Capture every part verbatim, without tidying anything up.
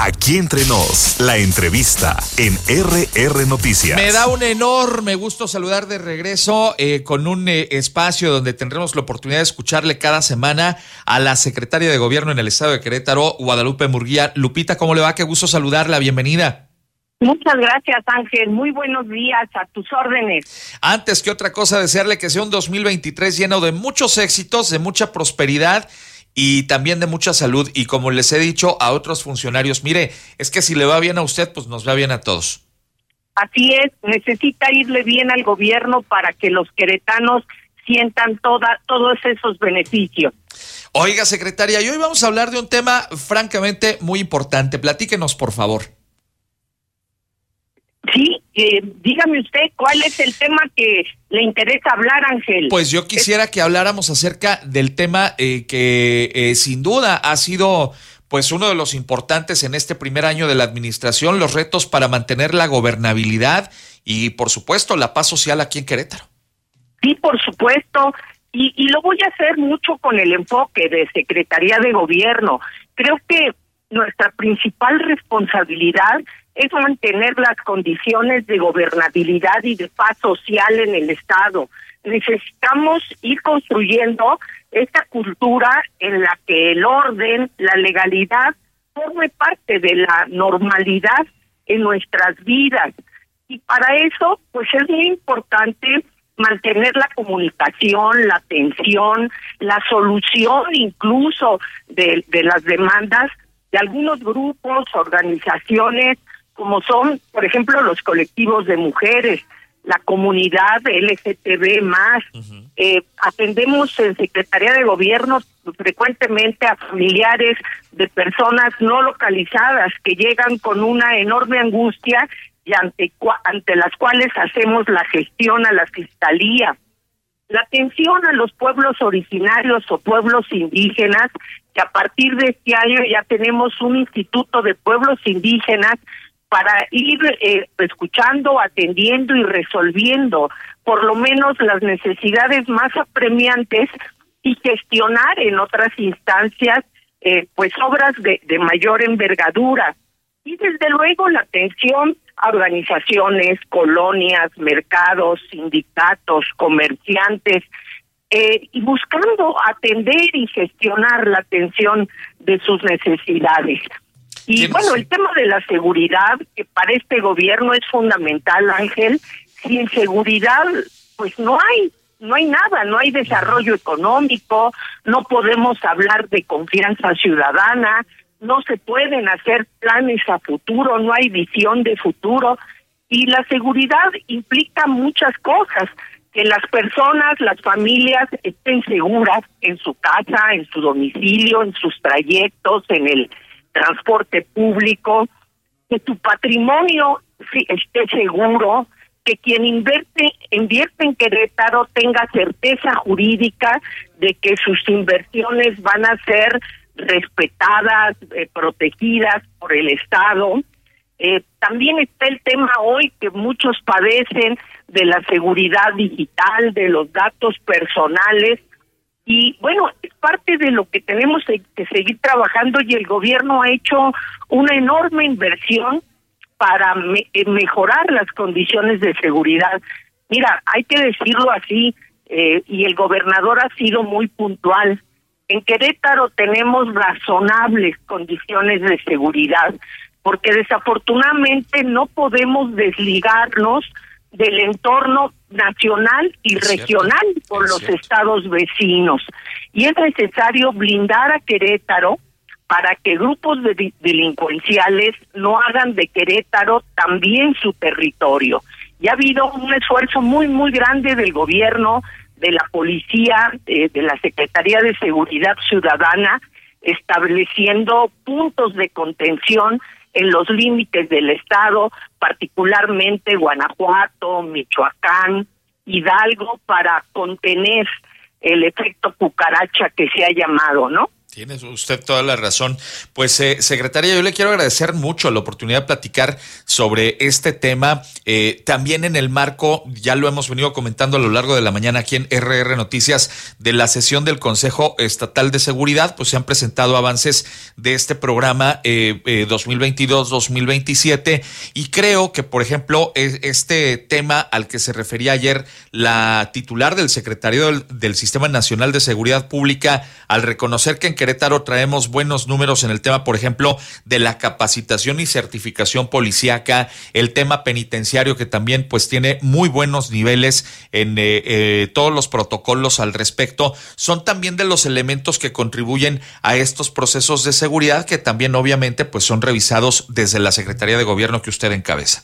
Aquí entre nos, la entrevista en R R Noticias. Me da un enorme gusto saludar de regreso eh, con un eh, espacio donde tendremos la oportunidad de escucharle cada semana a la secretaria de Gobierno en el estado de Querétaro, Guadalupe Murguía. Lupita, ¿cómo le va? Qué gusto saludarla, bienvenida. Muchas gracias, Ángel. Muy buenos días, a tus órdenes. Antes que otra cosa, desearle que sea un dos mil veintitrés lleno de muchos éxitos, de mucha prosperidad y también de mucha salud. Y como les he dicho a otros funcionarios, mire, es que si le va bien a usted, pues nos va bien a todos. Así es, necesita irle bien al gobierno para que los queretanos sientan toda, todos esos beneficios. Oiga, secretaria, y hoy vamos a hablar de un tema francamente muy importante. Platíquenos, por favor. Sí, eh, dígame usted, ¿cuál es el tema que le interesa hablar, Ángel? Pues yo quisiera es... que habláramos acerca del tema eh, que eh, sin duda ha sido pues uno de los importantes en este primer año de la administración, los retos para mantener la gobernabilidad y, por supuesto, la paz social aquí en Querétaro. Sí, por supuesto, y, y lo voy a hacer mucho con el enfoque de Secretaría de Gobierno. Creo que nuestra principal responsabilidad es mantener las condiciones de gobernabilidad y de paz social en el Estado. Necesitamos ir construyendo esta cultura en la que el orden, la legalidad, forme parte de la normalidad en nuestras vidas. Y para eso, pues es muy importante mantener la comunicación, la atención, la solución incluso de, de las demandas de algunos grupos, organizaciones, como son, por ejemplo, los colectivos de mujeres, la comunidad L G B T más. Uh-huh. Eh, atendemos en Secretaría de Gobierno frecuentemente a familiares de personas no localizadas que llegan con una enorme angustia y ante, ante las cuales hacemos la gestión a la Fiscalía. La atención a los pueblos originarios o pueblos indígenas, que a partir de este año ya tenemos un instituto de pueblos indígenas para ir eh, escuchando, atendiendo y resolviendo por lo menos las necesidades más apremiantes y gestionar en otras instancias eh, pues obras de, de mayor envergadura. Y desde luego la atención a organizaciones, colonias, mercados, sindicatos, comerciantes, eh, y buscando atender y gestionar la atención de sus necesidades. Y bueno, el tema de la seguridad, que para este gobierno es fundamental, Ángel. Sin seguridad, pues no hay, no hay nada, no hay desarrollo económico, no podemos hablar de confianza ciudadana, no se pueden hacer planes a futuro, no hay visión de futuro. Y la seguridad implica muchas cosas, que las personas, las familias estén seguras en su casa, en su domicilio, en sus trayectos, en el transporte público, que tu patrimonio sí, esté seguro, que quien invierte, invierte en Querétaro tenga certeza jurídica de que sus inversiones van a ser respetadas, eh, protegidas por el Estado. Eh, también está el tema hoy que muchos padecen de la seguridad digital, de los datos personales. Y bueno, es parte de lo que tenemos que seguir trabajando y el gobierno ha hecho una enorme inversión para me- mejorar las condiciones de seguridad. Mira, hay que decirlo así, eh, y el gobernador ha sido muy puntual. En Querétaro tenemos razonables condiciones de seguridad, porque desafortunadamente no podemos desligarnos del entorno nacional y es regional cierto, por los cierto. estados vecinos. Y es necesario blindar a Querétaro para que grupos de delincuenciales no hagan de Querétaro también su territorio. Y ha habido un esfuerzo muy, muy grande del gobierno, de la policía, eh, de la Secretaría de Seguridad Ciudadana, estableciendo puntos de contención en los límites del estado, particularmente Guanajuato, Michoacán, Hidalgo, para contener el efecto cucaracha que se ha llamado, ¿no? Tiene usted toda la razón. Pues, eh, secretaria, yo le quiero agradecer mucho la oportunidad de platicar sobre este tema. Eh, también en el marco, ya lo hemos venido comentando a lo largo de la mañana aquí en R R Noticias, de la sesión del Consejo Estatal de Seguridad, pues se han presentado avances de este programa eh, eh, dos mil veintidós dos mil veintisiete, y creo que, por ejemplo, es, este tema al que se refería ayer la titular del Secretariado del, del Sistema Nacional de Seguridad Pública, al reconocer que en Querétaro traemos buenos números en el tema, por ejemplo, de la capacitación y certificación policíaca, el tema penitenciario, que también pues tiene muy buenos niveles en eh, eh, todos los protocolos al respecto, son también de los elementos que contribuyen a estos procesos de seguridad, que también obviamente pues son revisados desde la Secretaría de Gobierno que usted encabeza.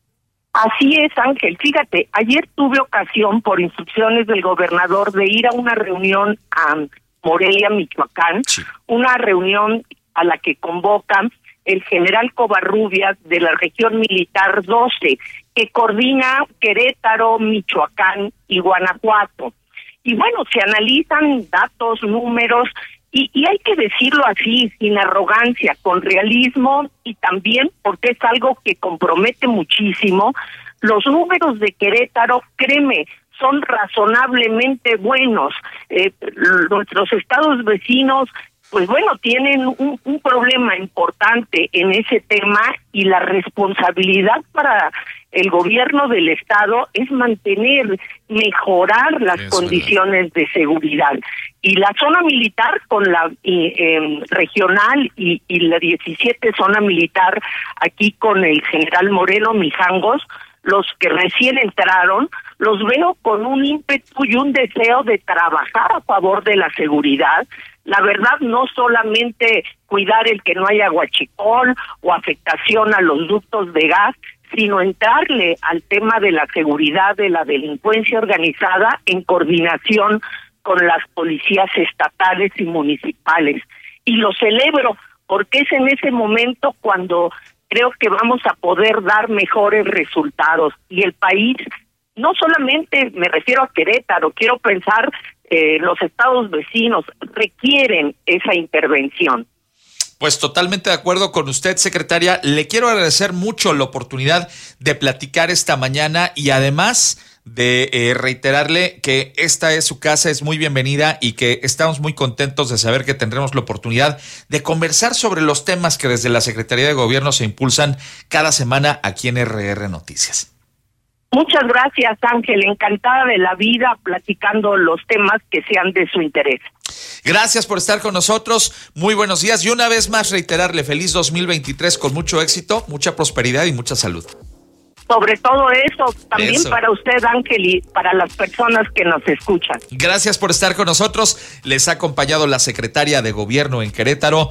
Así es, Ángel. Fíjate, ayer tuve ocasión, por instrucciones del gobernador, de ir a una reunión a Morelia, Michoacán, sí. Una reunión a la que convocan el general Covarrubias de la región militar doce, que coordina Querétaro, Michoacán y Guanajuato. Y bueno, se analizan datos, números, y, y hay que decirlo así, sin arrogancia, con realismo, y también porque es algo que compromete muchísimo. Los números de Querétaro, créeme, son razonablemente buenos. Eh, nuestros estados vecinos, pues bueno, tienen un, un problema importante en ese tema, y la responsabilidad para el gobierno del estado es mantener, mejorar las es condiciones verdad. de seguridad. Y la zona militar con la eh, eh, regional y, y la diecisiete zona militar, aquí con el general Moreno Mijangos, los que recién entraron, los veo con un ímpetu y un deseo de trabajar a favor de la seguridad. La verdad, no solamente cuidar el que no haya huachicol o afectación a los ductos de gas, sino entrarle al tema de la seguridad, de la delincuencia organizada, en coordinación con las policías estatales y municipales. Y lo celebro, porque es en ese momento cuando creo que vamos a poder dar mejores resultados. Y el país, no solamente me refiero a Querétaro, quiero pensar eh, los estados vecinos requieren esa intervención. Pues totalmente de acuerdo con usted, secretaria. Le quiero agradecer mucho la oportunidad de platicar esta mañana, y además de eh, reiterarle que esta es su casa, es muy bienvenida, y que estamos muy contentos de saber que tendremos la oportunidad de conversar sobre los temas que desde la Secretaría de Gobierno se impulsan cada semana aquí en R R Noticias. Muchas gracias, Ángel. Encantada de la vida platicando los temas que sean de su interés. Gracias por estar con nosotros. Muy buenos días. Y una vez más reiterarle feliz dos mil veintitrés con mucho éxito, mucha prosperidad y mucha salud. Sobre todo eso, también eso. Para usted, Ángel, y para las personas que nos escuchan. Gracias por estar con nosotros. Les ha acompañado la secretaria de Gobierno en Querétaro,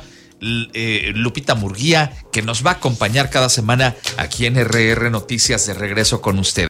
eh, Lupita Murguía, que nos va a acompañar cada semana aquí en R R Noticias, de regreso con usted.